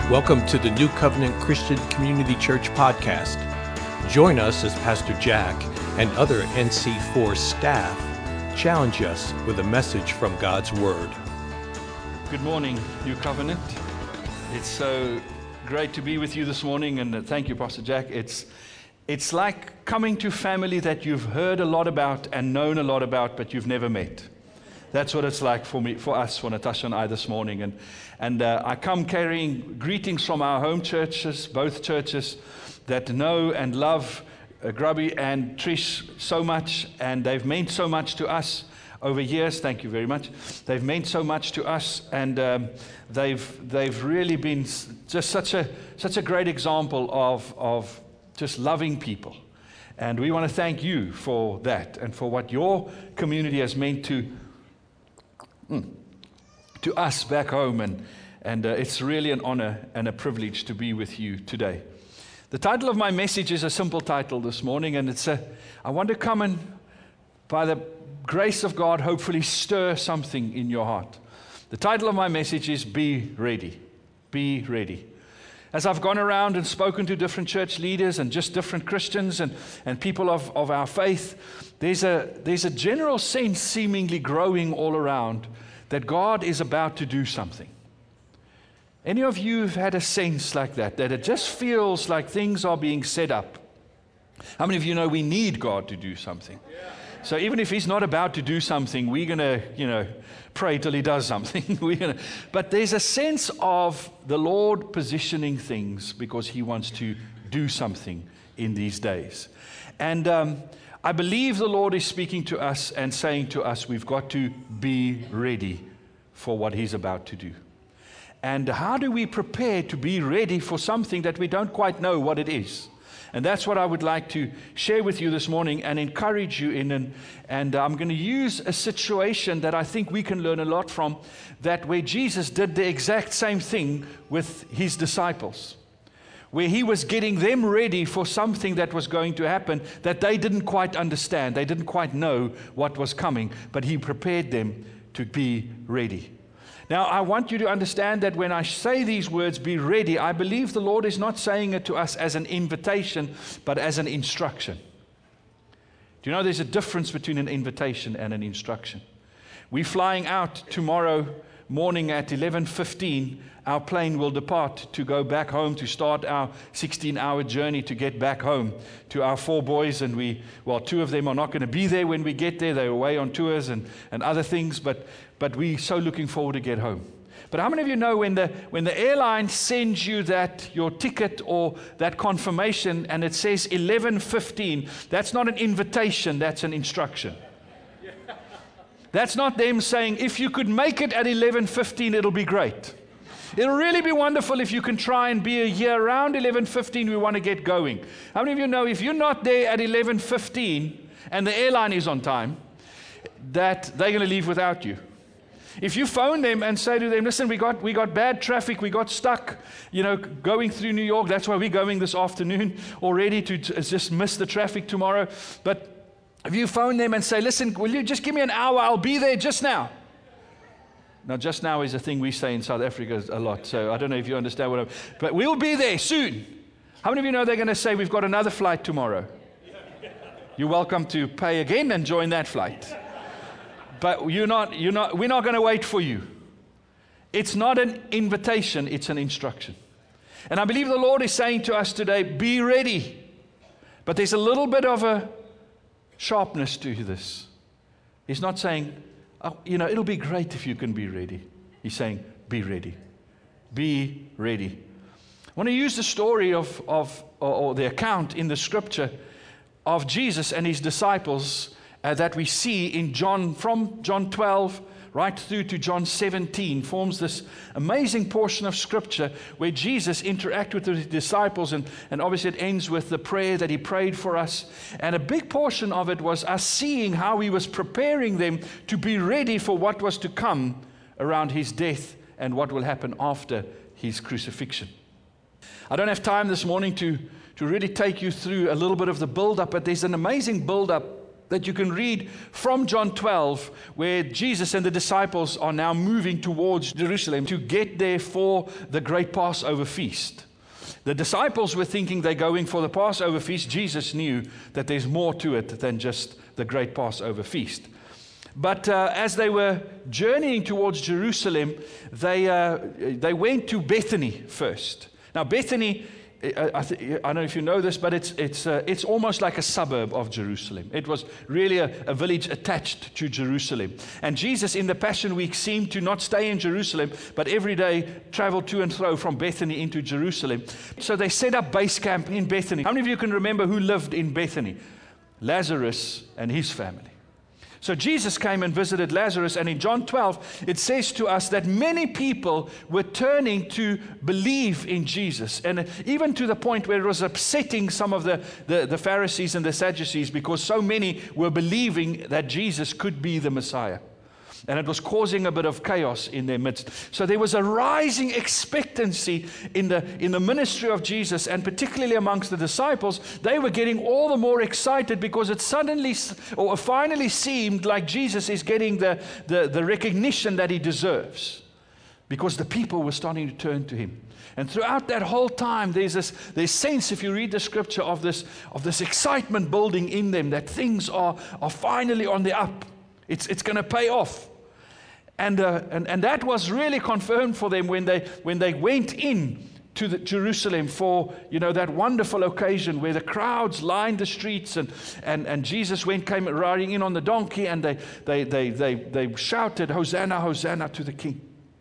Welcome to the New Covenant Christian Community Church podcast. Join us as Pastor Jack and other NC4 staff challenge us with a message from God's Word. Good morning, New Covenant. It's so great to be with you this morning, and thank you, Pastor Jack. It's like coming to family that you've heard a lot about and known a lot about, but you've never met. That's what it's like for us, for Natasha and I this morning. And I come carrying greetings from our home churches, both churches that know and love Grubby and Trish so much, and they've meant so much to us over years. Thank you very much. They've meant so much to us, and they've really been just such a great example of just loving people. And we want to thank you for that and for what your community has meant to us back home, and it's really an honor and a privilege to be with you today. The title of my message is a simple title this morning, and I want to come and, by the grace of God, hopefully stir something in your heart. The title of my message is Be Ready. Be ready. As I've gone around and spoken to different church leaders and just different Christians and people of our faith, there's a general sense seemingly growing all around that God is about to do something. Any of you have had a sense like that it just feels like things are being set up? How many of you know we need God to do something? Yeah. So even if He's not about to do something, we're going to, pray till He does something. But there's a sense of the Lord positioning things because He wants to do something in these days. And I believe the Lord is speaking to us and saying to us, we've got to be ready for what He's about to do. And how do we prepare to be ready for something that we don't quite know what it is? And that's what I would like to share with you this morning and encourage you in. And I'm going to use a situation that I think we can learn a lot from, that where Jesus did the exact same thing with His disciples, where He was getting them ready for something that was going to happen that they didn't quite understand. They didn't quite know what was coming, but He prepared them to be ready. Now, I want you to understand that when I say these words, be ready, I believe the Lord is not saying it to us as an invitation, but as an instruction. Do you know there's a difference between an invitation and an instruction? We're flying out tomorrow morning at 11:15. Our plane will depart to go back home to start our 16-hour journey to get back home to our 4 boys. And two of them are not going to be there when we get there. They're away on tours and other things, but we're so looking forward to get home. But how many of you know when the airline sends you your ticket or that confirmation and it says 11:15, that's not an invitation, that's an instruction. That's not them saying, if you could make it at 11:15, it'll be great. It'll really be wonderful if you can try and be here around 11:15. We want to get going. How many of you know if you're not there at 11:15 and the airline is on time, that they're going to leave without you? If you phone them and say to them, listen, we got bad traffic, we got stuck, going through New York. That's why we're going this afternoon already to just miss the traffic tomorrow. But if you phone them and say, listen, will you just give me an hour? I'll be there just now. Now, just now is a thing we say in South Africa a lot, so I don't know if you understand but we'll be there soon. How many of you know they're going to say, we've got another flight tomorrow? You're welcome to pay again and join that flight. But we're not going to wait for you. It's not an invitation, it's an instruction. And I believe the Lord is saying to us today, be ready. But there's a little bit of a sharpness to this. He's not saying, it'll be great if you can be ready. He's saying, be ready. Be ready. I want to use the story or the account in the scripture of Jesus and His disciples that we see from John 12 right through to John 17, forms this amazing portion of Scripture where Jesus interacted with His disciples, and obviously it ends with the prayer that He prayed for us. And a big portion of it was us seeing how He was preparing them to be ready for what was to come around His death and what will happen after His crucifixion. I don't have time this morning to really take you through a little bit of the build-up, but there's an amazing build-up that you can read from John 12, where Jesus and the disciples are now moving towards Jerusalem to get there for the great Passover feast. The disciples were thinking they're going for the Passover feast. Jesus knew that there's more to it than just the great Passover feast. But as they were journeying towards Jerusalem, they went to Bethany first. Now, Bethany, I don't know if you know this, but it's almost like a suburb of Jerusalem. It was really a village attached to Jerusalem. And Jesus in the Passion Week seemed to not stay in Jerusalem, but every day travel to and fro from Bethany into Jerusalem. So they set up base camp in Bethany. How many of you can remember who lived in Bethany? Lazarus and his family. So Jesus came and visited Lazarus, and in John 12, it says to us that many people were turning to believe in Jesus, and even to the point where it was upsetting some of the Pharisees and the Sadducees, because so many were believing that Jesus could be the Messiah. And it was causing a bit of chaos in their midst. So there was a rising expectancy in the ministry of Jesus, and particularly amongst the disciples. They were getting all the more excited because it finally seemed like Jesus is getting the recognition that he deserves, because the people were starting to turn to him. And throughout that whole time, there's sense, if you read the scripture, of this excitement building in them, that things are finally on the up. It's going to pay off. And that was really confirmed for them when they went in to Jerusalem for, that wonderful occasion where the crowds lined the streets, and Jesus came riding in on the donkey, and they shouted, "Hosanna, Hosanna to the King,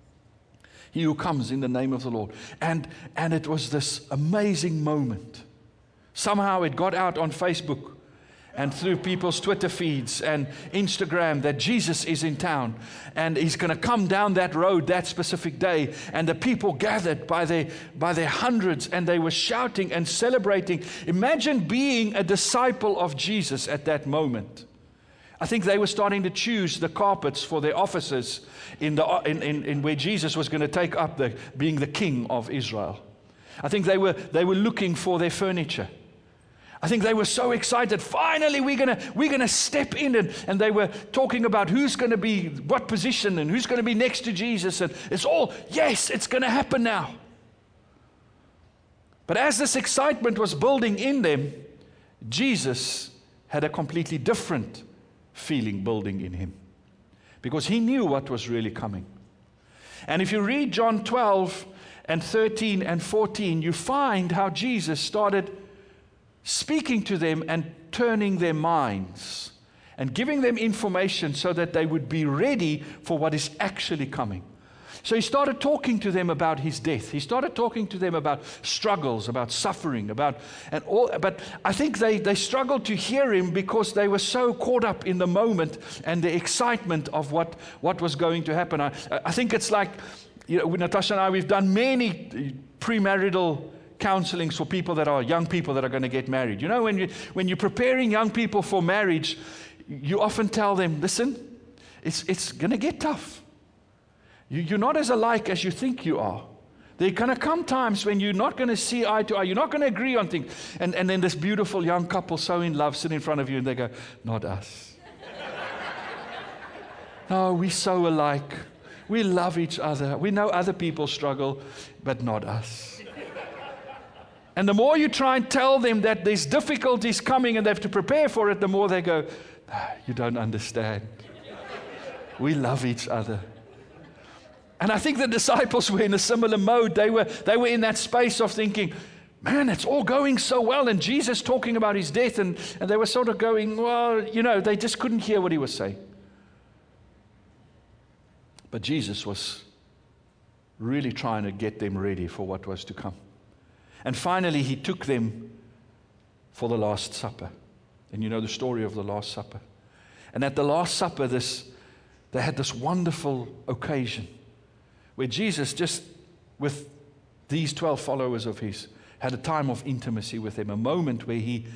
he who comes in the name of the Lord." And it was this amazing moment. Somehow it got out on Facebook and through people's Twitter feeds and Instagram that Jesus is in town, and he's going to come down that road that specific day. And the people gathered by their hundreds, and they were shouting and celebrating. Imagine being a disciple of Jesus at that moment. I think they were starting to choose the carpets for their offices in where Jesus was going to take up being the King of Israel. I think they were looking for their furniture. I think they were so excited. Finally, we're gonna step in, and they were talking about who's going to be what position and who's going to be next to Jesus, and it's all, yes, it's going to happen now. But as this excitement was building in them, Jesus had a completely different feeling building in him, because he knew what was really coming. And if you read John 12 and 13 and 14, you find how Jesus started speaking to them and turning their minds and giving them information so that they would be ready for what is actually coming. So he started talking to them about his death. He started talking to them about struggles, about suffering, but I think they struggled to hear him because they were so caught up in the moment and the excitement of what was going to happen. I think it's like, Natasha and I, we've done many premarital counselings for people that are young people that are going to get married. When you're preparing young people for marriage, you often tell them, listen, it's going to get tough. You're not as alike as you think you are. There are going to come times when you're not going to see eye to eye. You're not going to agree on things. And then this beautiful young couple, so in love, sit in front of you, and they go, not us. No, we're so alike. We love each other. We know other people struggle, but not us. And the more you try and tell them that there's difficulties coming and they have to prepare for it, the more they go, you don't understand. We love each other. And I think the disciples were in a similar mode. They were in that space of thinking, man, it's all going so well. And Jesus talking about his death, and they were sort of going, well, they just couldn't hear what he was saying. But Jesus was really trying to get them ready for what was to come. And finally, he took them for the Last Supper. And you know the story of the Last Supper. And at the Last Supper, they had this wonderful occasion where Jesus, just with these 12 followers of his, had a time of intimacy with them, a moment where he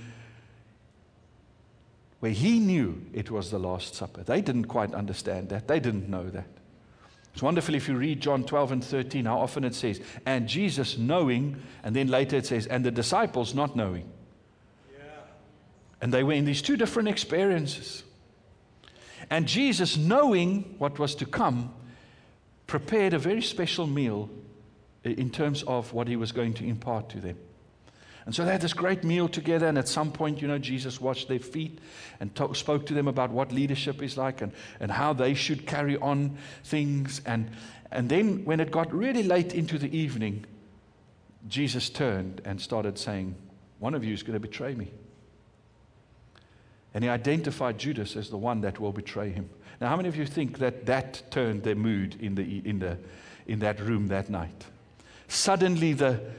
knew it was the Last Supper. They didn't quite understand that. They didn't know that. It's wonderful if you read John 12 and 13, how often it says, and Jesus knowing, and then later it says, and the disciples not knowing. Yeah. And they were in these two different experiences. And Jesus, knowing what was to come, prepared a very special meal in terms of what he was going to impart to them. And so they had this great meal together, and at some point, Jesus washed their feet and spoke to them about what leadership is like and how they should carry on things. And then when it got really late into the evening, Jesus turned and started saying, one of you is going to betray me. And he identified Judas as the one that will betray him. Now, how many of you think that turned their mood in that room that night? Suddenly,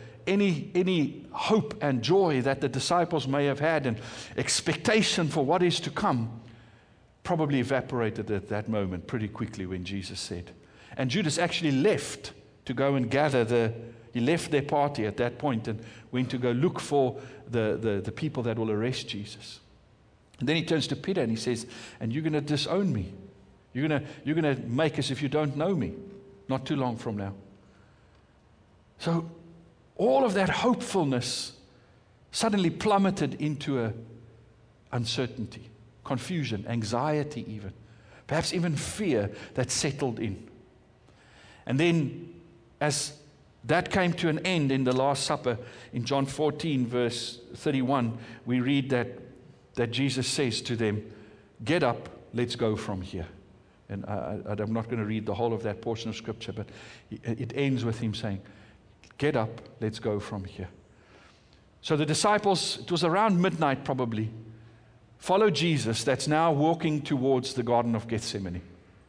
any hope and joy that the disciples may have had and expectation for what is to come probably evaporated at that moment pretty quickly when Jesus said. And Judas actually left to go and gather he left their party at that point and went to go look for the people that will arrest Jesus. And then he turns to Peter and he says, and you're going to disown me. You're going to make as if you don't know me, not too long from now. So all of that hopefulness suddenly plummeted into uncertainty, confusion, anxiety even, perhaps even fear that settled in. And then as that came to an end in the Last Supper, in John 14, verse 31, we read that Jesus says to them, get up, let's go from here. And I'm not going to read the whole of that portion of Scripture, but it ends with him saying, get up, let's go from here. So the disciples, it was around midnight probably, followed Jesus that's now walking towards the Garden of Gethsemane.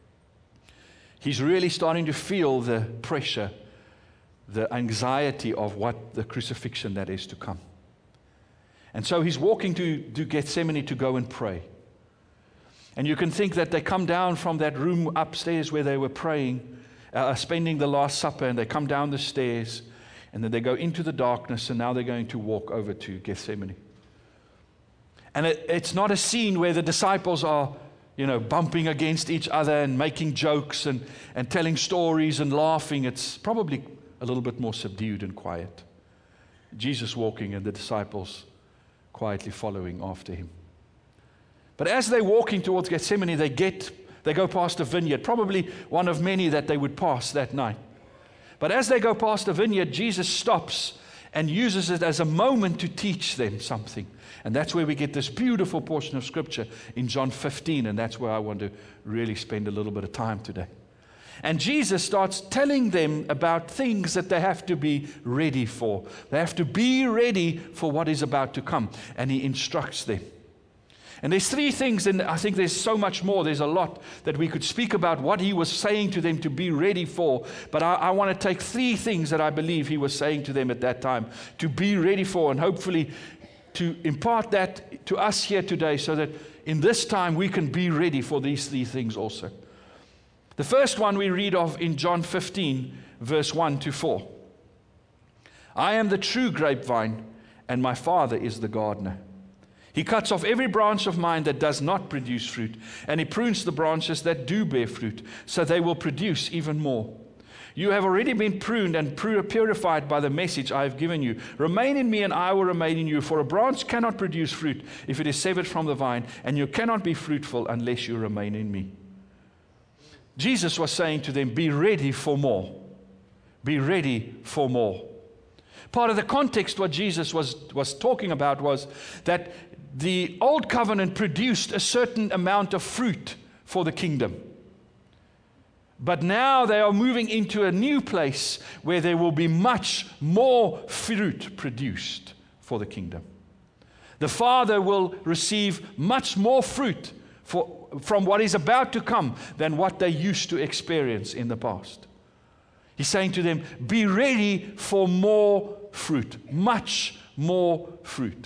He's really starting to feel the pressure, the anxiety of what the crucifixion that is to come. And so he's walking to Gethsemane to go and pray. And you can think that they come down from that room upstairs where they were praying, spending the Last Supper, and they come down the stairs, and then they go into the darkness, and now they're going to walk over to Gethsemane. And it's not a scene where the disciples are, bumping against each other and making jokes and telling stories and laughing. It's probably a little bit more subdued and quiet. Jesus walking and the disciples quietly following after him. But as they're walking towards Gethsemane, they go past a vineyard, probably one of many that they would pass that night. But as they go past a vineyard, Jesus stops and uses it as a moment to teach them something. And that's where we get this beautiful portion of Scripture in John 15, and that's where I want to really spend a little bit of time today. And Jesus starts telling them about things that they have to be ready for. They have to be ready for what is about to come. And he instructs them. And there's three things, and I think there's so much more. There's a lot that we could speak about what he was saying to them to be ready for. But I want to take three things that I believe he was saying to them at that time to be ready for, and hopefully to impart that to us here today so that in this time we can be ready for these three things also. The first one we read of in John 15, verse 1 to 4. I am the true grapevine, and my Father is the gardener. He cuts off every branch of mine that does not produce fruit, and he prunes the branches that do bear fruit, so they will produce even more. You have already been pruned and purified by the message I have given you. Remain in me, and I will remain in you. For a branch cannot produce fruit if it is severed from the vine, and you cannot be fruitful unless you remain in me. Jesus was saying to them, be ready for more. Be ready for more. Part of the context what Jesus was talking about was that the old covenant produced a certain amount of fruit for the kingdom. But now they are moving into a new place where there will be much more fruit produced for the kingdom. The Father will receive much more fruit from what is about to come than what they used to experience in the past. He's saying to them, be ready for more fruit, much more fruit.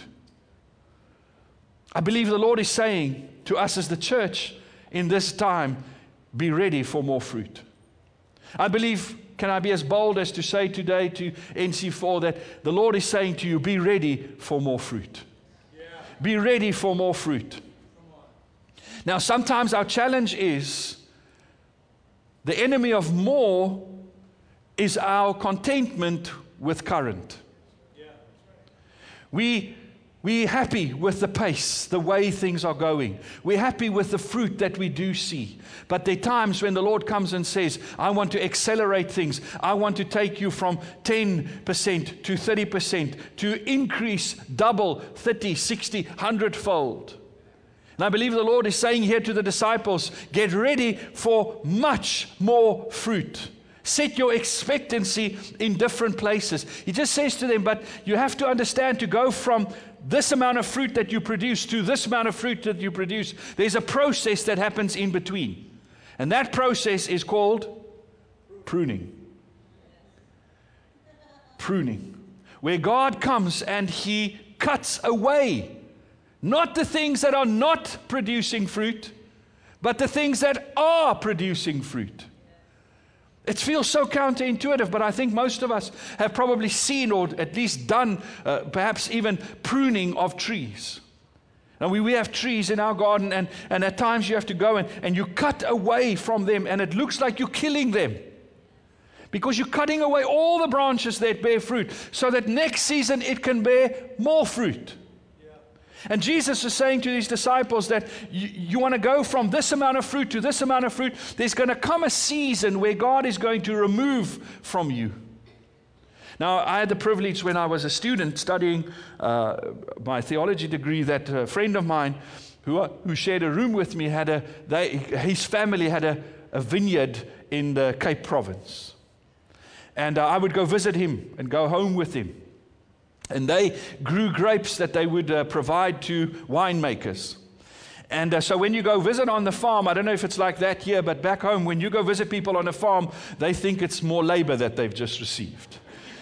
I believe the Lord is saying to us as the church in this time, be ready for more fruit. I believe, can I be as bold as to say today to NC4 that the Lord is saying to you, be ready for more fruit. Yeah. Be ready for more fruit. Now, sometimes our challenge is the enemy of more is our contentment with current. Yeah. We We're happy with the pace, the way things are going. We're happy with the fruit that we do see. But there are times when the Lord comes and says, I want to accelerate things. I want to take you from 10% to 30%, to increase double, 30, 60, 100-fold. And I believe the Lord is saying here to the disciples, get ready for much more fruit. Set your expectancy in different places. He just says to them, but you have to understand, to go from this amount of fruit that you produce to this amount of fruit that you produce, there's a process that happens in between. And that process is called pruning. Pruning. Where God comes and He cuts away, not the things that are not producing fruit, but the things that are producing fruit. It feels so counterintuitive, but I think most of us have probably seen, or at least done, perhaps even pruning of trees. And we have trees in our garden, and at times you have to go and you cut away from them, and it looks like you're killing them. Because you're cutting away all the branches that bear fruit, so that next season it can bear more fruit. And Jesus is saying to His disciples that you want to go from this amount of fruit to this amount of fruit. There's going to come a season where God is going to remove from you. Now, I had the privilege when I was a student studying my theology degree, that a friend of mine who shared a room with me, his family had a vineyard in the Cape Province. And I would go visit him and go home with him. And they grew grapes that they would provide to winemakers. And so when you go visit on the farm, I don't know if it's like that here, but back home, when you go visit people on a farm, they think it's more labor that they've just received.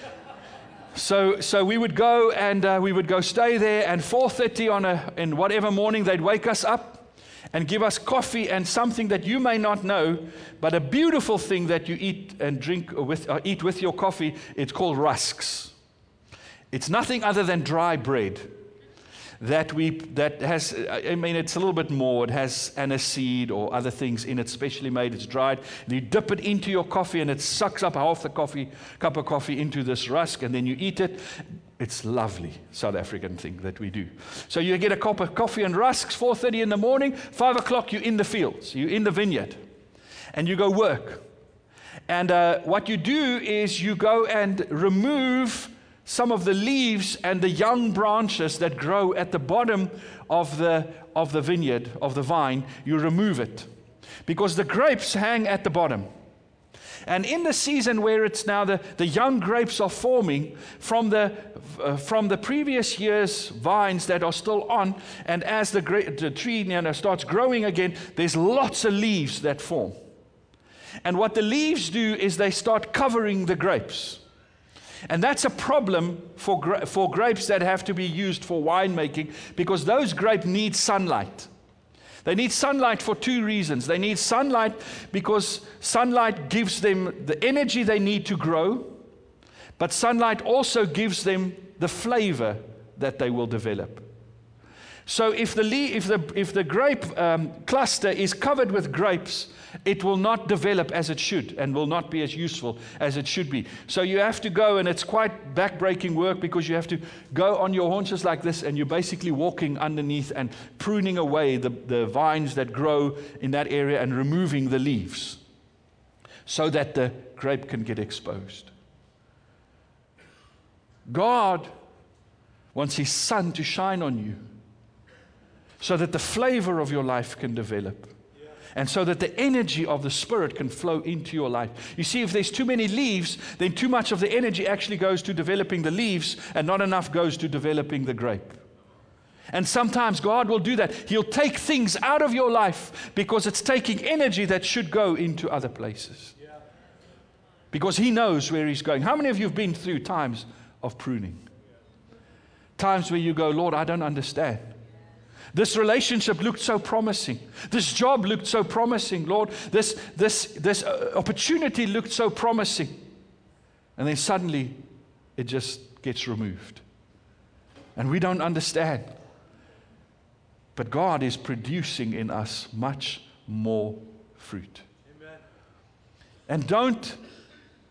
So we would go and we would go stay there, and 4:30 in whatever morning, they'd wake us up and give us coffee and something that you may not know, but a beautiful thing that you eat and drink with, eat with your coffee. It's called rusks. It's nothing other than dry bread that has, I mean, it's a little bit more. It has aniseed or other things in it, specially made. It's dried. And you dip it into your coffee, and it sucks up half the cup of coffee into this rusk, and then you eat it. It's lovely South African thing that we do. So you get a cup of coffee and rusks, 4:30 in the morning, 5 o'clock you're in the fields, you're in the vineyard, and you go work. And what you do is you go and remove some of the leaves and the young branches that grow at the bottom of the vineyard, of the vine. You remove it because the grapes hang at the bottom. And in the season where it's now the young grapes are forming from the previous year's vines that are still on, and as the tree starts growing again, there's lots of leaves that form. And what the leaves do is they start covering the grapes. And that's a problem for grapes that have to be used for winemaking, because those grapes need sunlight. They need sunlight for two reasons. They need sunlight because sunlight gives them the energy they need to grow, but sunlight also gives them the flavor that they will develop. So if the grape cluster is covered with grapes, it will not develop as it should and will not be as useful as it should be. So you have to go, and it's quite back-breaking work, because you have to go on your haunches like this, and you're basically walking underneath and pruning away the vines that grow in that area and removing the leaves so that the grape can get exposed. God wants His sun to shine on you so that the flavor of your life can develop. And so that the energy of the Spirit can flow into your life. You see, if there's too many leaves, then too much of the energy actually goes to developing the leaves, and not enough goes to developing the grape. And sometimes God will do that. He'll take things out of your life because it's taking energy that should go into other places. Because He knows where He's going. How many of you have been through times of pruning? Times where you go, Lord, I don't understand. This relationship looked so promising. This job looked so promising, Lord. This opportunity looked so promising. And then suddenly it just gets removed. And we don't understand. But God is producing in us much more fruit. Amen. And don't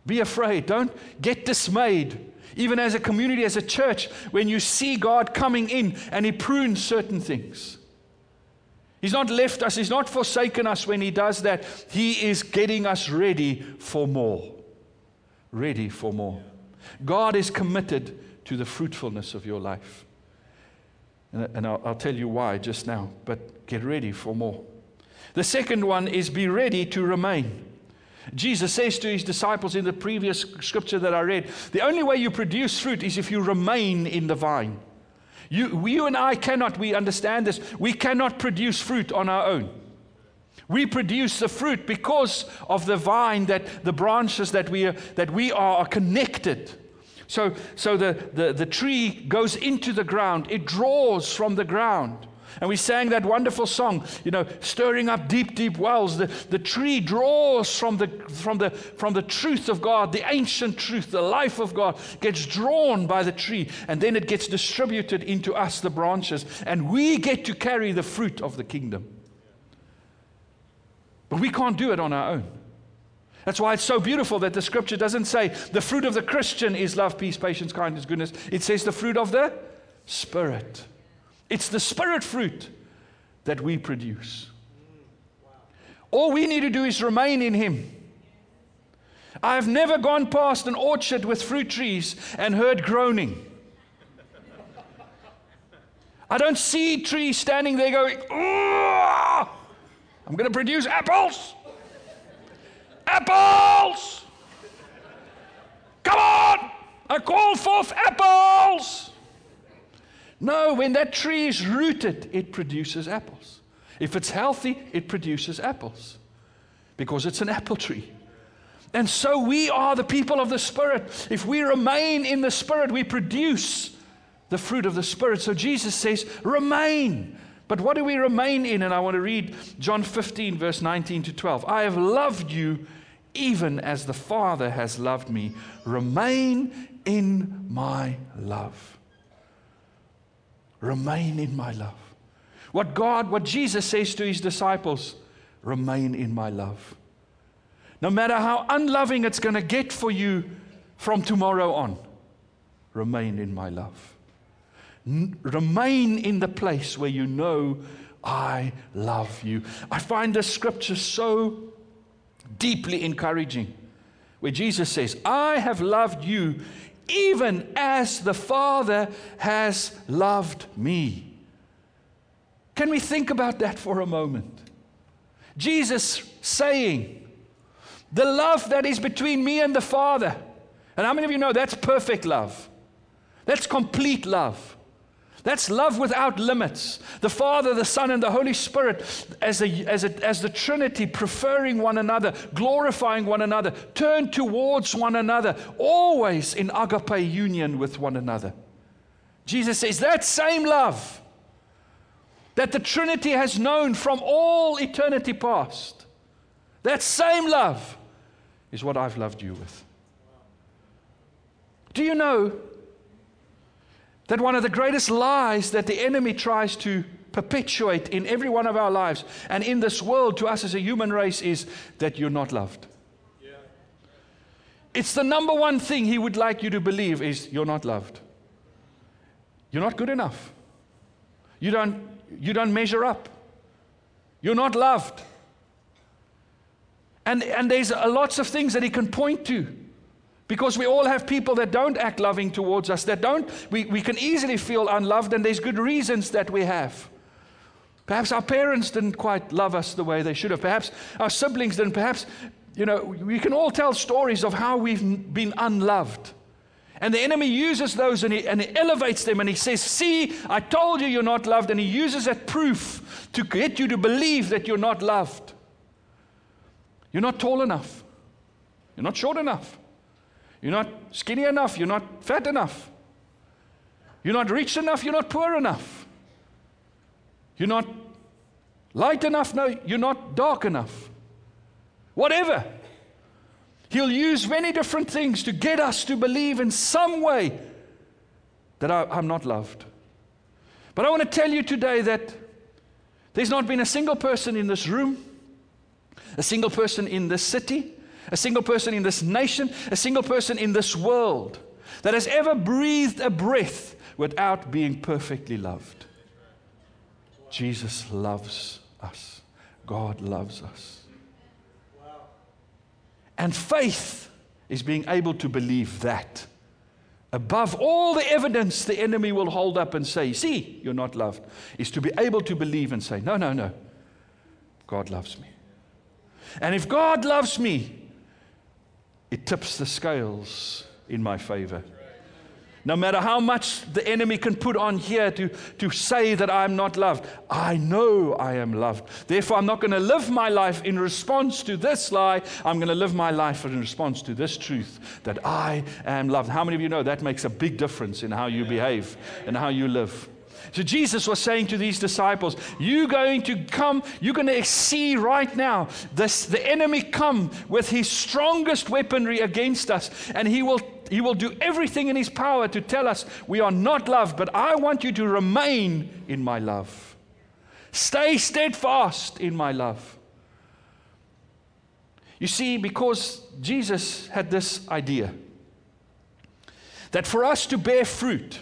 be afraid. Don't get dismayed. Even as a community, as a church, when you see God coming in and He prunes certain things. He's not left us. He's not forsaken us when He does that. He is getting us ready for more. Ready for more. God is committed to the fruitfulness of your life. And I'll tell you why just now, but get ready for more. The second one is be ready to remain. Jesus says to His disciples in the previous scripture that I read, the only way you produce fruit is if you remain in the vine. You and I cannot, we understand this, we cannot produce fruit on our own. We produce the fruit because of the vine, that the branches that we are connected. So the tree goes into the ground. It draws from the ground. And we sang that wonderful song, stirring up deep, deep wells. The tree draws from the truth of God, the ancient truth, the life of God, gets drawn by the tree, and then it gets distributed into us, the branches, and we get to carry the fruit of the kingdom. But we can't do it on our own. That's why it's so beautiful that the scripture doesn't say the fruit of the Christian is love, peace, patience, kindness, goodness. It says the fruit of the Spirit. It's the Spirit fruit that we produce. All we need to do is remain in Him. I have never gone past an orchard with fruit trees and heard groaning. I don't see trees standing there going, "Ooh, I'm going to produce apples. Apples! Come on! I call forth apples!" No, when that tree is rooted, it produces apples. If it's healthy, it produces apples. Because it's an apple tree. And so we are the people of the Spirit. If we remain in the Spirit, we produce the fruit of the Spirit. So Jesus says, remain. But what do we remain in? And I want to read John 15, verse 19 to 12. I have loved you even as the Father has loved me. Remain in my love. Remain in my love. What Jesus says to His disciples, remain in my love. No matter how unloving it's going to get for you from tomorrow on, remain in my love. Remain in the place where you know I love you. I find this scripture so deeply encouraging, where Jesus says, I have loved you even as the Father has loved me. Can we think about that for a moment? Jesus saying, the love that is between me and the Father. And how many of you know that's perfect love? That's complete love. That's love without limits. The Father, the Son, and the Holy Spirit as the Trinity, preferring one another, glorifying one another, turn towards one another, always in agape union with one another. Jesus says that same love that the Trinity has known from all eternity past, that same love is what I've loved you with. Do you know that one of the greatest lies that the enemy tries to perpetuate in every one of our lives and in this world to us as a human race is that you're not loved? Yeah. It's the number one thing he would like you to believe is you're not loved. You're not good enough. You don't measure up. You're not loved. And there's lots of things that he can point to. Because we all have people that don't act loving towards us, we can easily feel unloved, and there's good reasons that we have. Perhaps our parents didn't quite love us the way they should have. Perhaps our siblings didn't. Perhaps, we can all tell stories of how we've been unloved. And the enemy uses those and he elevates them and he says, see, I told you you're not loved. And he uses that proof to get you to believe that you're not loved. You're not tall enough. You're not short enough. You're not skinny enough. You're not fat enough. You're not rich enough. You're not poor enough. You're not light enough. No, you're not dark enough. Whatever. He'll use many different things to get us to believe in some way that I'm not loved. But I want to tell you today that there's not been a single person in this room, a single person in this city, a single person in this nation, a single person in this world that has ever breathed a breath without being perfectly loved. Jesus loves us. God loves us. And faith is being able to believe that. Above all the evidence the enemy will hold up and say, see, you're not loved, is to be able to believe and say, no, no, no, God loves me. And if God loves me, it tips the scales in my favor. No matter how much the enemy can put on here to say that I'm not loved, I know I am loved. Therefore, I'm not going to live my life in response to this lie. I'm going to live my life in response to this truth, that I am loved. How many of you know that makes a big difference in how you behave and how you live? So Jesus was saying to these disciples, you're going to come, you're going to see right now the enemy come with his strongest weaponry against us, and he will do everything in his power to tell us we are not loved, but I want you to remain in my love. Stay steadfast in my love. You see, because Jesus had this idea that for us to bear fruit,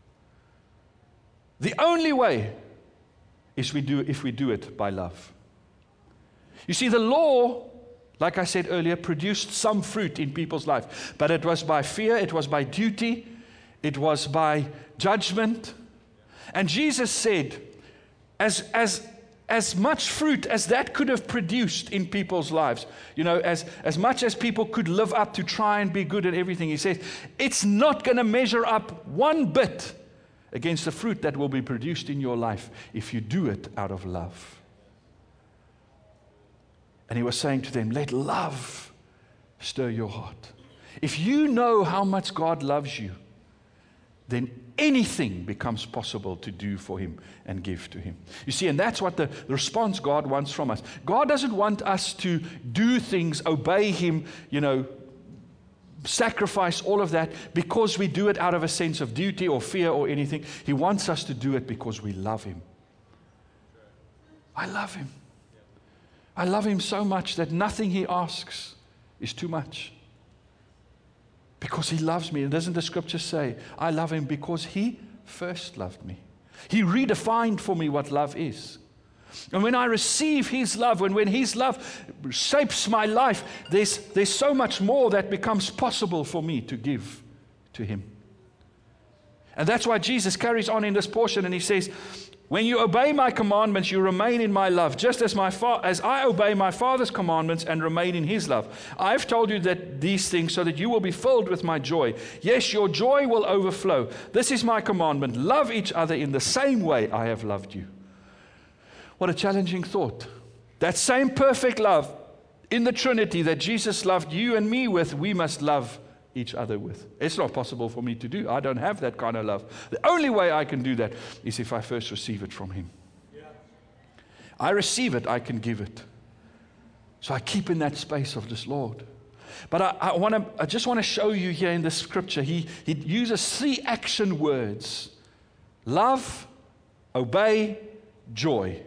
the only way is if we do it by love. You see, the law, like I said earlier, produced some fruit in people's life, but it was by fear, it was by duty, it was by judgment. And Jesus said, as much fruit as that could have produced in people's lives, you know, as much as people could live up to try and be good at everything, he says, it's not going to measure up one bit against the fruit that will be produced in your life if you do it out of love. And he was saying to them, let love stir your heart. If you know how much God loves you, then anything becomes possible to do for him and give to him. You see, and that's what the response God wants from us. God doesn't want us to do things, obey him, you know, sacrifice all of that because we do it out of a sense of duty or fear or anything. He wants us to do it because we love him. I love him. I love him so much that nothing he asks is too much. Because he loves me. And doesn't the scripture say, I love him because he first loved me. He redefined for me what love is. And when I receive his love, when his love shapes my life, there's so much more that becomes possible for me to give to him. And that's why Jesus carries on in this portion and he says, when you obey my commandments, you remain in my love, just as I obey my Father's commandments and remain in his love. I've told you that these things so that you will be filled with my joy. Yes, your joy will overflow. This is my commandment. Love each other in the same way I have loved you. What a challenging thought. That same perfect love in the Trinity that Jesus loved you and me with, we must love each other with. It's not possible for me to do. I don't have that kind of love. The only way I can do that is if I first receive it from him. Yeah. I receive it, I can give it. So I keep in that space of this Lord. But I just want to show you here in the scripture, he uses 3 action words. Love, obey, joy.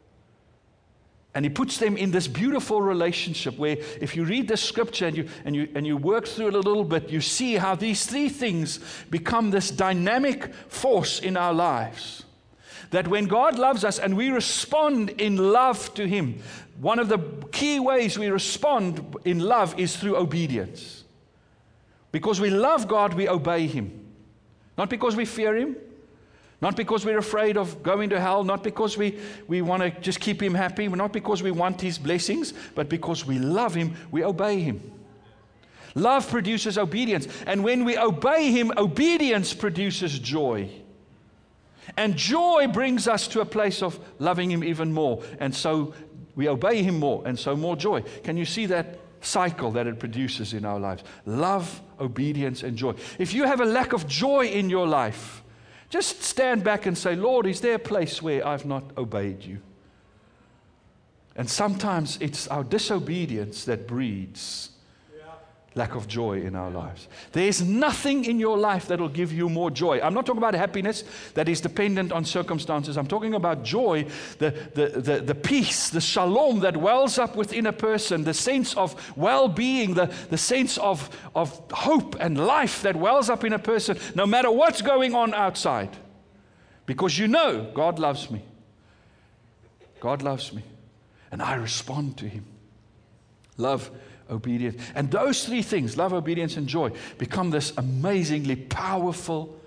And he puts them in this beautiful relationship where if you read the scripture and you work through it a little bit, you see how these 3 things become this dynamic force in our lives. That when God loves us and we respond in love to him, one of the key ways we respond in love is through obedience. Because we love God, we obey him. Not because we fear him. Not because we're afraid of going to hell, not because we want to just keep him happy, not because we want his blessings, but because we love him, we obey him. Love produces obedience. And when we obey him, obedience produces joy. And joy brings us to a place of loving him even more. And so we obey him more, and so more joy. Can you see that cycle that it produces in our lives? Love, obedience, and joy. If you have a lack of joy in your life, just stand back and say, Lord, is there a place where I've not obeyed you? And sometimes it's our disobedience that breeds lack of joy in our lives. There's nothing in your life that will give you more joy. I'm not talking about happiness that is dependent on circumstances. I'm talking about joy, the peace, the shalom that wells up within a person, the sense of well-being, the sense of hope and life that wells up in a person, no matter what's going on outside. Because you know, God loves me. God loves me. And I respond to Him. Love, obedience. And those three things, love, obedience, and joy, become this amazingly powerful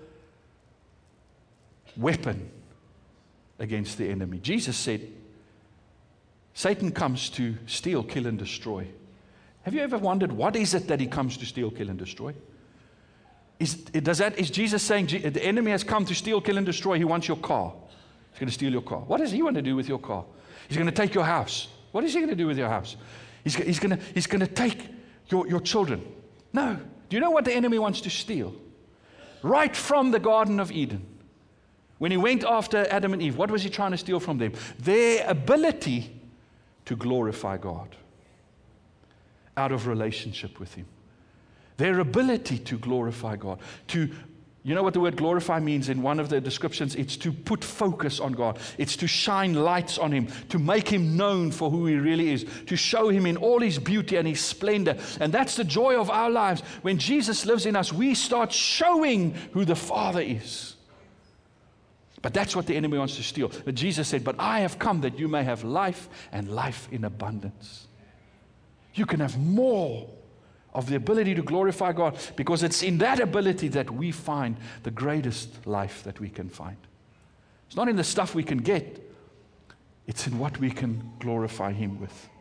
weapon against the enemy. Jesus said, Satan comes to steal, kill, and destroy. Have you ever wondered, what is it that he comes to steal, kill, and destroy? Is Jesus saying the enemy has come to steal, kill, and destroy? He wants your car. He's going to steal your car. What does he want to do with your car? He's going to take your house. What is he going to do with your house? He's going to take your children. No. Do you know what the enemy wants to steal? Right from the Garden of Eden. When he went after Adam and Eve, what was he trying to steal from them? Their ability to glorify God out of relationship with Him. Their ability to glorify God. You know what the word glorify means in one of the descriptions? It's to put focus on God. It's to shine lights on Him, to make Him known for who He really is, to show Him in all His beauty and His splendor. And that's the joy of our lives. When Jesus lives in us, we start showing who the Father is. But that's what the enemy wants to steal. But Jesus said, but I have come that you may have life and life in abundance. You can have more of the ability to glorify God, because it's in that ability that we find the greatest life that we can find. It's not in the stuff we can get, it's in what we can glorify Him with.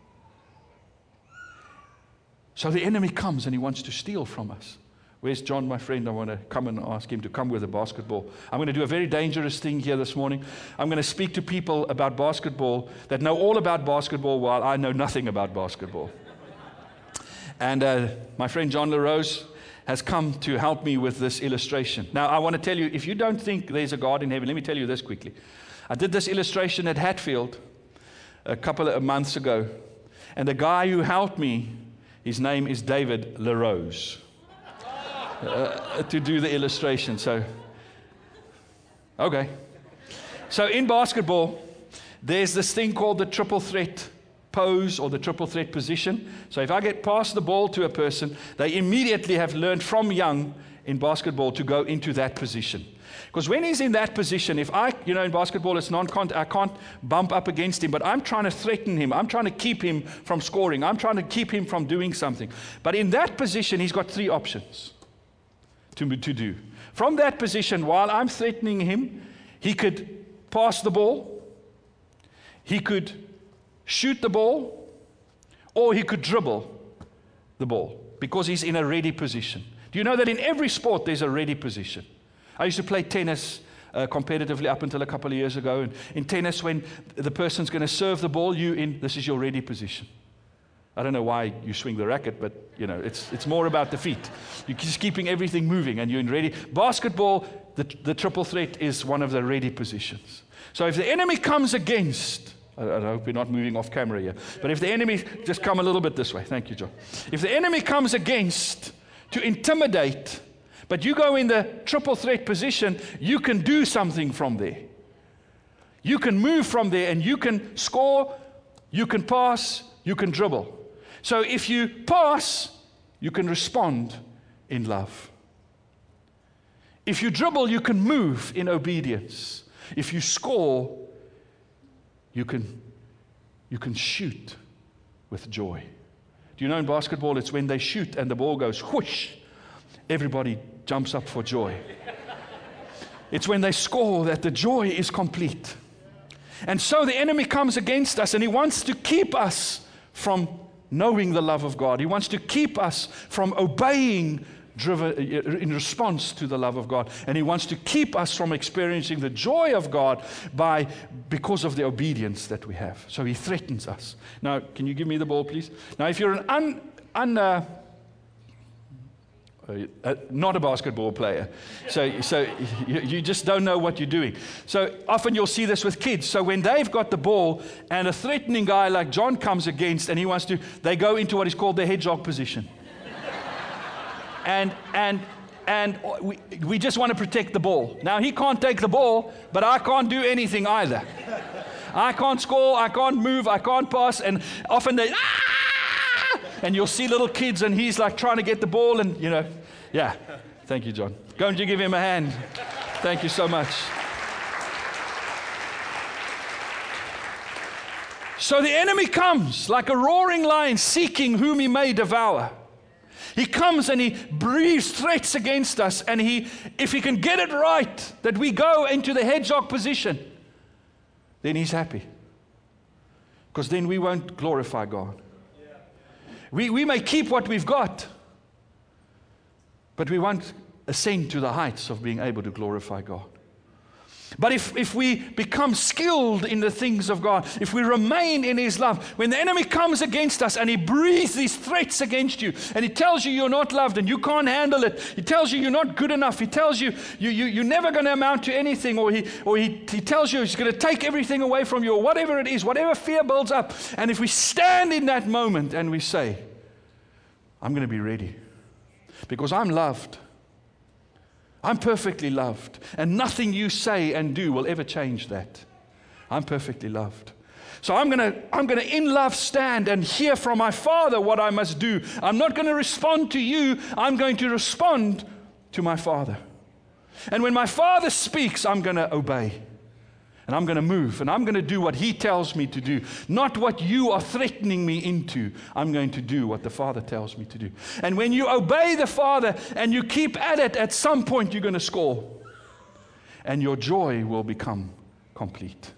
So the enemy comes and he wants to steal from us. Where's John, my friend? I want to come and ask him to come with a basketball. I'm going to do a very dangerous thing here this morning. I'm going to speak to people about basketball that know all about basketball while I know nothing about basketball. And my friend John LaRose has come to help me with this illustration. Now, I want to tell you, if you don't think there's a God in heaven, let me tell you this quickly. I did this illustration at Hatfield a couple of months ago. And the guy who helped me, his name is David LaRose, to do the illustration. So, okay. So in basketball, there's this thing called the triple threat pose or the triple threat position. So if I get past the ball to a person, they immediately have learned from young in basketball to go into that position. Because when he's in that position, if in basketball it's I can't bump up against him, but I'm trying to threaten him. I'm trying to keep him from scoring. I'm trying to keep him from doing something. But in that position, he's got three options to do. From that position, while I'm threatening him, he could pass the ball, he could shoot the ball, or he could dribble the ball, because he's in a ready position. Do you know that in every sport there's a ready position? I used to play tennis competitively up until a couple of years ago, and in tennis, when the person's going to serve the ball, this is your ready position. I don't know why you swing the racket, but it's more about the feet. You're just keeping everything moving, and you're in ready. Basketball, the triple threat is one of the ready positions. So if the enemy comes against, I hope we're not moving off camera here. But if the enemy, just come a little bit this way. Thank you, John. If the enemy comes against to intimidate, but you go in the triple threat position, you can do something from there. You can move from there, and you can score, you can pass, you can dribble. So if you pass, you can respond in love. If you dribble, you can move in obedience. If you score, you can shoot with joy. Do you know in basketball, it's when they shoot and the ball goes whoosh, everybody jumps up for joy. It's when they score that the joy is complete. And so the enemy comes against us, and he wants to keep us from knowing the love of God. He wants to keep us from obeying in response to the love of God. And he wants to keep us from experiencing the joy of God because of the obedience that we have. So he threatens us. Now, can you give me the ball, please? Now, if you're not a basketball player, so you just don't know what you're doing. So often you'll see this with kids. So when they've got the ball and a threatening guy like John comes against and they go into what is called the hedgehog position. and we just want to protect the ball. Now, he can't take the ball, but I can't do anything either. I can't score, I can't move, I can't pass, and often they, and you'll see little kids, and he's like trying to get the ball, and yeah. Thank you, John. Go and you give him a hand. Thank you so much. So the enemy comes like a roaring lion seeking whom he may devour. He comes and he breathes threats against us, and if he can get it right that we go into the hedgehog position, then he's happy. Because then we won't glorify God. We may keep what we've got, but we won't ascend to the heights of being able to glorify God. But if we become skilled in the things of God, if we remain in His love, when the enemy comes against us and he breathes these threats against you, and he tells you you're not loved and you can't handle it, he tells you you're not good enough, he tells you you're never going to amount to anything, or he tells you he's going to take everything away from you, or whatever it is, whatever fear builds up, and if we stand in that moment and we say, I'm going to be ready because I'm loved. I'm perfectly loved, and nothing you say and do will ever change that. I'm perfectly loved. So I'm going to in love stand and hear from my Father what I must do. I'm not going to respond to you. I'm going to respond to my Father. And when my Father speaks, I'm going to obey. And I'm going to move, and I'm going to do what He tells me to do, not what you are threatening me into. I'm going to do what the Father tells me to do. And when you obey the Father and you keep at it, at some point you're going to score. And your joy will become complete.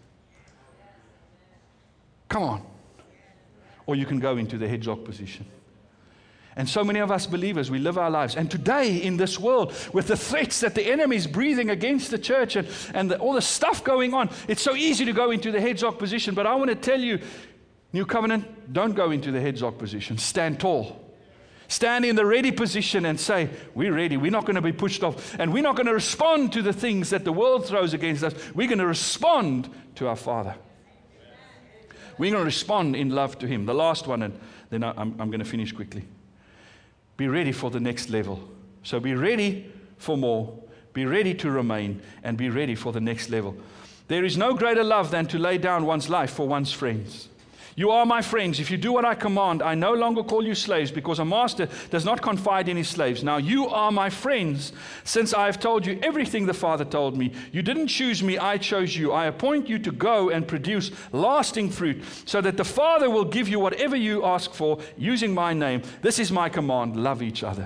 Come on. Or you can go into the hedgehog position. And so many of us believers, we live our lives. And today in this world, with the threats that the enemy is breathing against the church and all the stuff going on, it's so easy to go into the hedgehog position. But I want to tell you, New Covenant, don't go into the hedgehog position. Stand tall. Stand in the ready position and say, we're ready. We're not going to be pushed off. And we're not going to respond to the things that the world throws against us. We're going to respond to our Father. We're going to respond in love to Him. The last one, and then I'm going to finish quickly. Be ready for the next level. So be ready for more. Be ready to remain, and be ready for the next level. There is no greater love than to lay down one's life for one's friends. You are my friends. If you do what I command, I no longer call you slaves, because a master does not confide in his slaves. Now you are my friends, since I have told you everything the Father told me. You didn't choose me, I chose you. I appoint you to go and produce lasting fruit, so that the Father will give you whatever you ask for using my name. This is my command, love each other.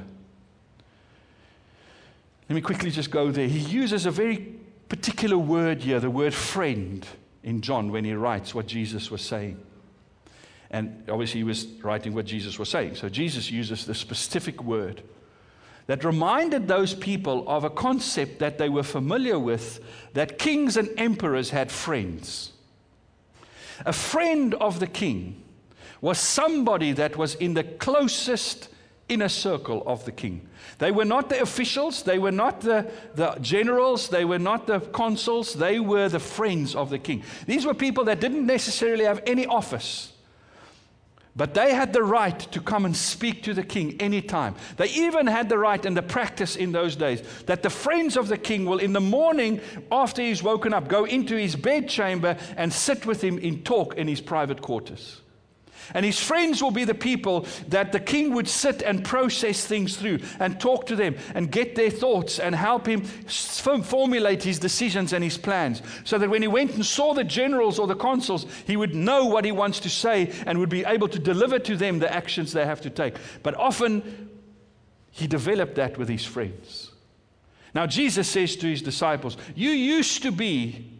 Let me quickly just go there. He uses a very particular word here, the word friend, in John when he writes what Jesus was saying. And obviously he was writing what Jesus was saying. So Jesus uses the specific word that reminded those people of a concept that they were familiar with, that kings and emperors had friends. A friend of the king was somebody that was in the closest inner circle of the king. They were not the officials, they were not the generals, they were not the consuls, they were the friends of the king. These were people that didn't necessarily have any office, but they had the right to come and speak to the king anytime. They even had the right and the practice in those days that the friends of the king will in the morning after he's woken up go into his bedchamber and sit with him in talk in his private quarters. And his friends will be the people that the king would sit and process things through and talk to them and get their thoughts and help him formulate his decisions and his plans, so that when he went and saw the generals or the consuls, he would know what he wants to say and would be able to deliver to them the actions they have to take. But often he developed that with his friends. Now Jesus says to his disciples, you used to be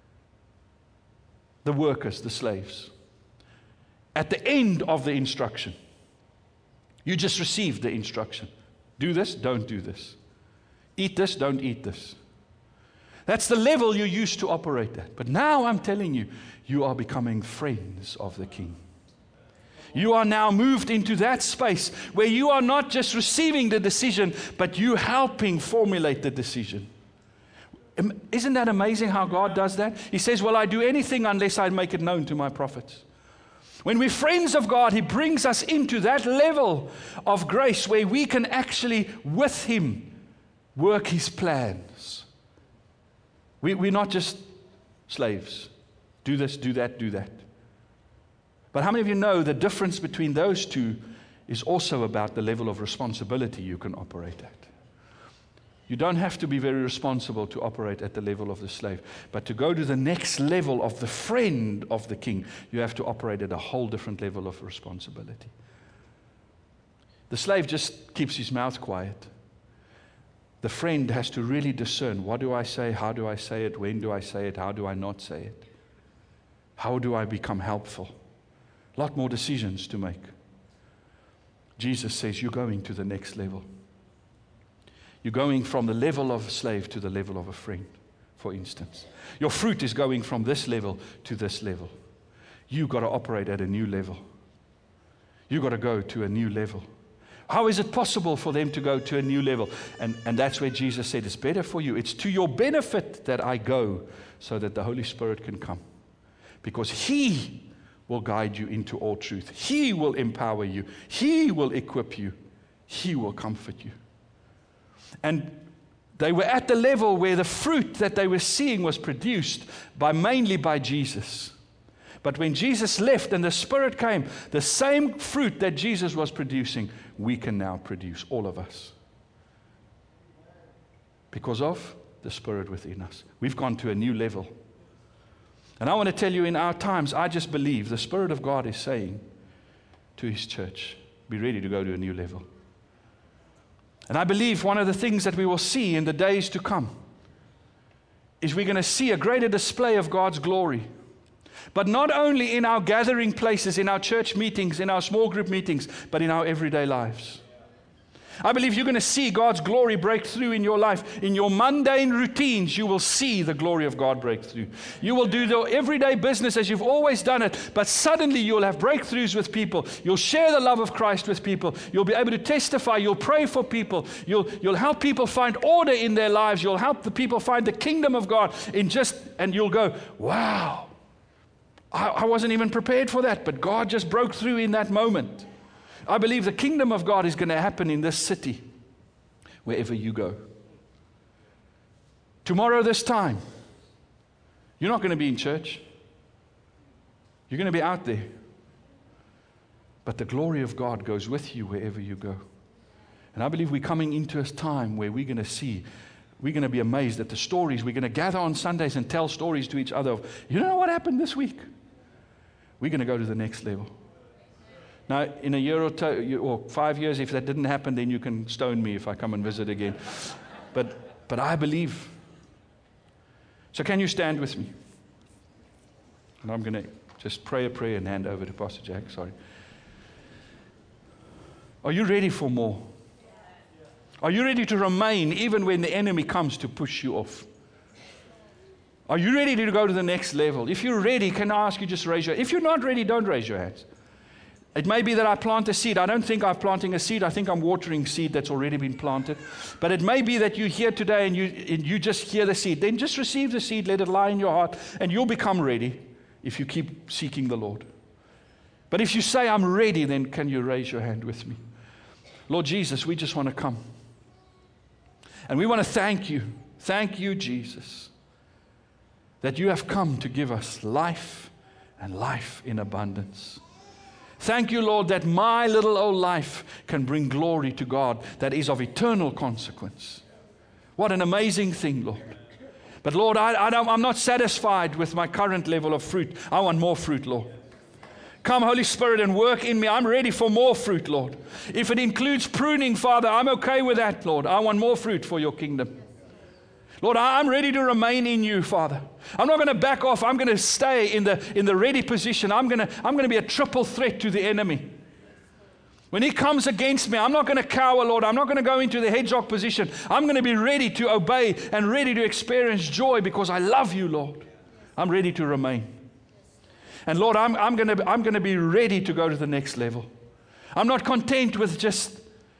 the workers, the slaves. At the end of the instruction, you just received the instruction. Do this, don't do this. Eat this, don't eat this. That's the level you used to operate at. But now I'm telling you, you are becoming friends of the king. You are now moved into that space where you are not just receiving the decision, but you helping formulate the decision. Isn't that amazing how God does that? He says, well, I do anything unless I make it known to my prophets. When we're friends of God, He brings us into that level of grace where we can actually, with Him, work His plans. We're not just slaves. Do this, do that, do that. But how many of you know the difference between those two is also about the level of responsibility you can operate at? You don't have to be very responsible to operate at the level of the slave. But to go to the next level of the friend of the king, you have to operate at a whole different level of responsibility. The slave just keeps his mouth quiet. The friend has to really discern, what do I say, how do I say it, when do I say it, how do I not say it? How do I become helpful? A lot more decisions to make. Jesus says, you're going to the next level. You're going from the level of a slave to the level of a friend, for instance. Your fruit is going from this level to this level. You've got to operate at a new level. You've got to go to a new level. How is it possible for them to go to a new level? And that's where Jesus said, it's better for you. It's to your benefit that I go so that the Holy Spirit can come. Because He will guide you into all truth. He will empower you. He will equip you. He will comfort you. And they were at the level where the fruit that they were seeing was produced mainly by Jesus. But when Jesus left and the Spirit came, the same fruit that Jesus was producing, we can now produce, all of us. Because of the Spirit within us. We've gone to a new level. And I want to tell you, in our times, I just believe the Spirit of God is saying to His church, be ready to go to a new level. And I believe one of the things that we will see in the days to come is we're going to see a greater display of God's glory. But not only in our gathering places, in our church meetings, in our small group meetings, but in our everyday lives. I believe you're going to see God's glory break through in your life. In your mundane routines, you will see the glory of God break through. You will do the everyday business as you've always done it, but suddenly you'll have breakthroughs with people. You'll share the love of Christ with people. You'll be able to testify. You'll pray for people. You'll help people find order in their lives. You'll help the people find the kingdom of God and you'll go, wow, I wasn't even prepared for that, but God just broke through in that moment. I believe the kingdom of God is going to happen in this city, wherever you go. Tomorrow this time, you're not going to be in church. You're going to be out there. But the glory of God goes with you wherever you go. And I believe we're coming into a time where we're going to be amazed at the stories. We're going to gather on Sundays and tell stories to each other of, you know what happened this week? We're going to go to the next level. Now, in a year or 2 or 5 years, if that didn't happen, then you can stone me if I come and visit again. But I believe. So can you stand with me? And I'm going to just pray a prayer and hand over to Pastor Jack. Sorry. Are you ready for more? Are you ready to remain even when the enemy comes to push you off? Are you ready to go to the next level? If you're ready, can I ask you just raise your hand? If you're not ready, don't raise your hands. It may be that I plant a seed. I don't think I'm planting a seed. I think I'm watering seed that's already been planted. But it may be that you're here today and you just hear the seed. Then just receive the seed, let it lie in your heart, and you'll become ready if you keep seeking the Lord. But if you say, I'm ready, then can you raise your hand with me? Lord Jesus, we just want to come. And we want to thank you. Thank you, Jesus, that you have come to give us life and life in abundance. Thank you, Lord, that my little old life can bring glory to God that is of eternal consequence. What an amazing thing, Lord. But Lord, I'm not satisfied with my current level of fruit. I want more fruit, Lord. Come, Holy Spirit, and work in me. I'm ready for more fruit, Lord. If it includes pruning, Father, I'm okay with that, Lord. I want more fruit for your kingdom. Lord, I'm ready to remain in you, Father. I'm not going to back off. I'm going to stay in the ready position. I'm going to be a triple threat to the enemy. When he comes against me, I'm not going to cower, Lord. I'm not going to go into the hedgehog position. I'm going to be ready to obey and ready to experience joy because I love you, Lord. I'm ready to remain. And Lord, I'm going to be ready to go to the next level. I'm not content with just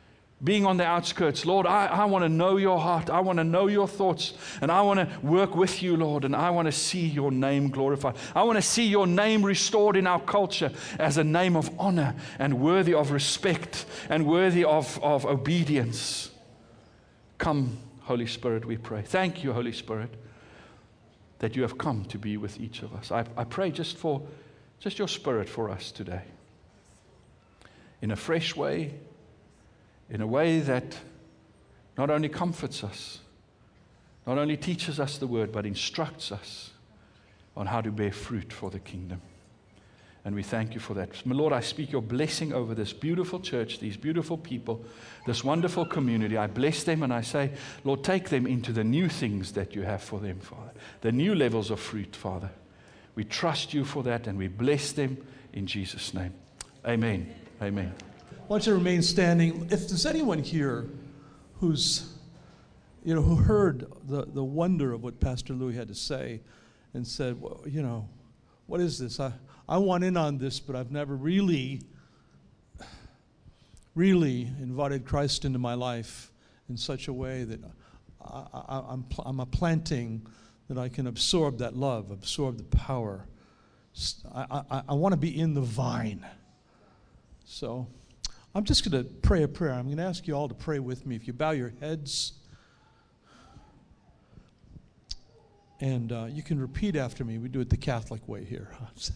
being on the outskirts. Lord, I want to know your heart. I want to know your thoughts. And I want to work with you, Lord. And I want to see your name glorified. I want to see your name restored in our culture as a name of honor and worthy of respect and worthy of obedience. Come, Holy Spirit, we pray. Thank you, Holy Spirit, that you have come to be with each of us. I pray just your Spirit for us today. In a fresh way, in a way that not only comforts us, not only teaches us the word, but instructs us on how to bear fruit for the kingdom. And we thank you for that. My Lord, I speak your blessing over this beautiful church, these beautiful people, this wonderful community. I bless them and I say, Lord, take them into the new things that you have for them, Father. The new levels of fruit, Father. We trust you for that and we bless them in Jesus' name. Amen. Amen. I want you to remain standing. If there's anyone here who's, who heard the wonder of what Pastor Louis had to say and said, well, what is this? I want in on this, but I've never really invited Christ into my life in such a way that I'm a planting that I can absorb that love, absorb the power. I want to be in the vine. So I'm just going to pray a prayer. I'm going to ask you all to pray with me. If you bow your heads, and you can repeat after me. We do it the Catholic way here.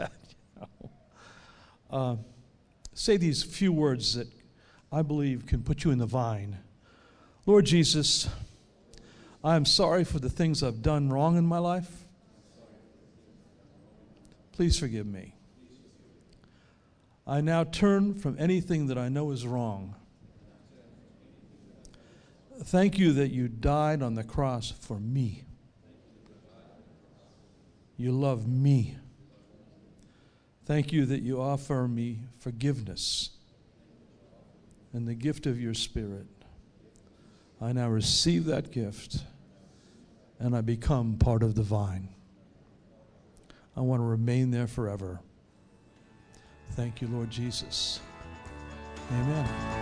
Say these few words that I believe can put you in the vine. Lord Jesus, I am sorry for the things I've done wrong in my life. Please forgive me. I now turn from anything that I know is wrong. Thank you that you died on the cross for me. You love me. Thank you that you offer me forgiveness and the gift of your Spirit. I now receive that gift and I become part of the vine. I want to remain there forever. Thank you, Lord Jesus. Amen.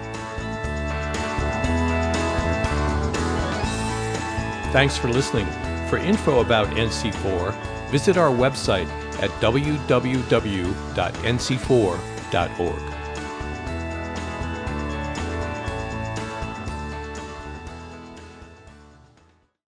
Thanks for listening. For info about NC4, visit our website at www.nc4.org.